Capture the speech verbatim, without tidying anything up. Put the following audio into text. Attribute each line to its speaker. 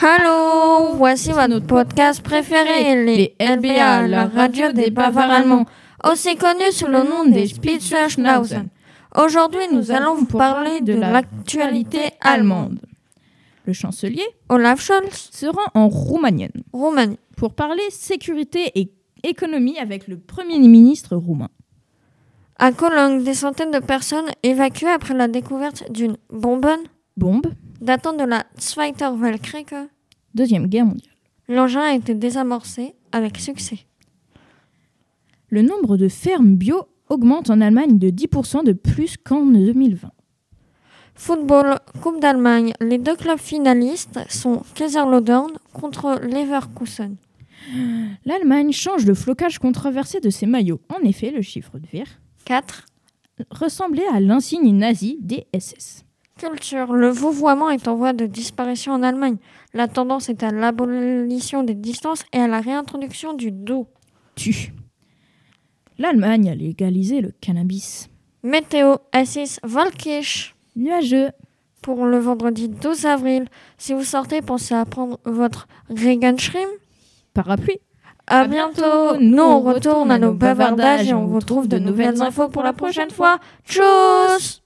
Speaker 1: Allô, voici votre podcast préféré, les L B A, la radio des bavards allemands, aussi connue sous le nom des Spitzenschnauzen. Aujourd'hui, nous allons vous parler de l'actualité allemande.
Speaker 2: Le chancelier
Speaker 1: Olaf Scholz
Speaker 2: se rend en Roumanie
Speaker 1: Roumanie
Speaker 2: pour parler sécurité et économie avec le Premier ministre roumain.
Speaker 1: À Cologne, des centaines de personnes évacuées après la découverte d'une bombe
Speaker 2: Bombe,
Speaker 1: datant de la Zweiter Weltkrieg.
Speaker 2: Deuxième Guerre mondiale.
Speaker 1: L'engin a été désamorcé avec succès.
Speaker 2: Le nombre de fermes bio augmente en Allemagne de dix pour cent de plus qu'en deux mille vingt.
Speaker 1: Football, Coupe d'Allemagne. Les deux clubs finalistes sont Kaiserslautern contre Leverkusen.
Speaker 2: L'Allemagne change le flocage controversé de ses maillots. En effet, le chiffre de verre
Speaker 1: quatre.
Speaker 2: ressemblait à l'insigne nazi des S S.
Speaker 1: Culture. Le vouvoiement est en voie de disparition en Allemagne. La tendance est à l'abolition des distances et à la réintroduction du dos.
Speaker 2: Tu. L'Allemagne a légalisé le cannabis.
Speaker 1: Météo, es ist wolkig.
Speaker 2: Nuageux.
Speaker 1: Pour le vendredi douze avril, si vous sortez, pensez à prendre votre Regenschirm.
Speaker 2: Parapluie.
Speaker 1: À, à bientôt. Nous, on retourne à nos bavardages et on vous trouve de nouvelles infos pour la prochaine fois. Tchuss!